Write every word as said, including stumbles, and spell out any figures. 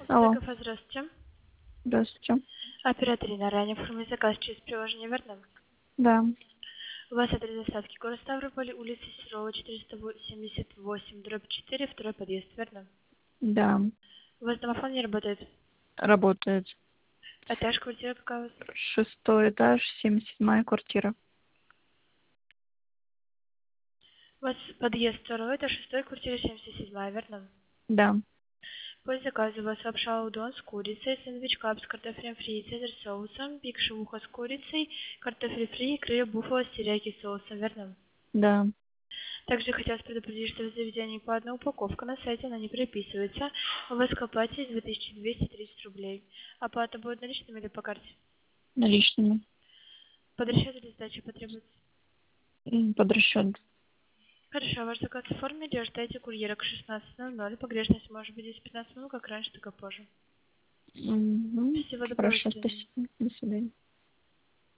Алло, ТКФ, здравствуйте. здравствуйте. Оператор Инна, ранее оформили заказ через приложение верно? Да, У вас адрес доставки город Ставрополь, улица Серова, четыреста семьдесят восемь, дробь четыре, второй подъезд, верно? да, У вас домофон не работает? работает. Этаж, квартира какая у вас? Шестой этаж, семьдесят седьмая квартира. У вас подъезд второй, это шестой, квартира семьдесят седьмая, верно? Да, По заказу у вас лапша удон с курицей, сэндвич кап с картофелем фри и цезарь соусом, пик шавуха с курицей, картофель фри и крылья буфало с терияки соусом, верно? да. Также хотелось предупредить, что в заведении по одной упаковка на сайте она не приписывается. У вас к оплате есть две тысячи двести тридцать рублей. Оплата будет наличными или по карте? Наличными. Под расчет или сдача потребуется? М, Под расчет. Хорошо, ваш заказ оформили, ожидайте курьера к шестнадцати ноль ноль. Погрешность может быть здесь пятнадцать минут, как раньше, так и позже. Мгм. Всего доброго, до Хорошо, свидания. спасибо. До свидания.